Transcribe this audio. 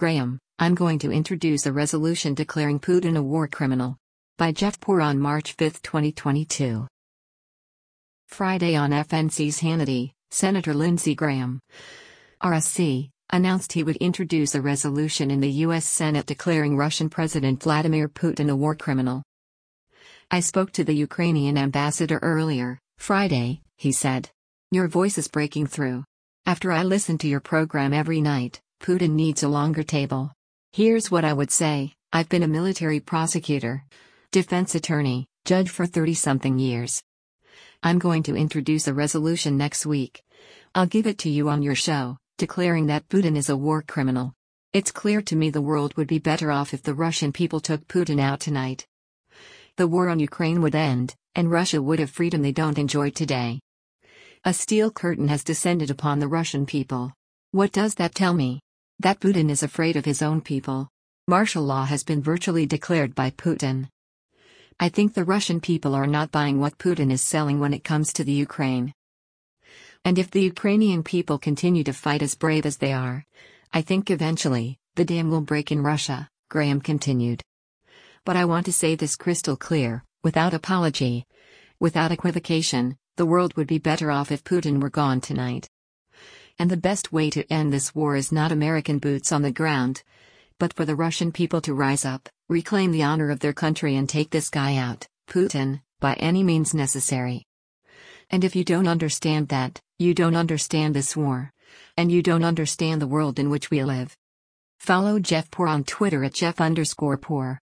Graham, I'm going to introduce a resolution declaring Putin a war criminal. By Jeff Poor on March 5, 2022. Friday on FNC's Hannity, Senator Lindsey Graham, RSC, announced he would introduce a resolution in the U.S. Senate declaring Russian President Vladimir Putin a war criminal. I spoke to the Ukrainian ambassador earlier, Friday, he said. Your voice is breaking through. After I listen to your program every night, Putin needs a longer table. Here's what I would say: I've been a military prosecutor, defense attorney, judge for 30-something years. I'm going to introduce a resolution next week. I'll give it to you on your show, declaring that Putin is a war criminal. It's clear to me the world would be better off if the Russian people took Putin out tonight. The war on Ukraine would end, and Russia would have freedom they don't enjoy today. A steel curtain has descended upon the Russian people. What does that tell me? That Putin is afraid of his own people. Martial law has been virtually declared by Putin. I think the Russian people are not buying what Putin is selling when it comes to the Ukraine. And if the Ukrainian people continue to fight as brave as they are, I think eventually, the dam will break in Russia, Graham continued. But I want to say this crystal clear, without apology, without equivocation, the world would be better off if Putin were gone tonight. And the best way to end this war is not American boots on the ground, but for the Russian people to rise up, reclaim the honor of their country and take this guy out, Putin, by any means necessary. And if you don't understand that, you don't understand this war. And you don't understand the world in which we live. Follow Jeff Poor on Twitter at Jeff_Poor.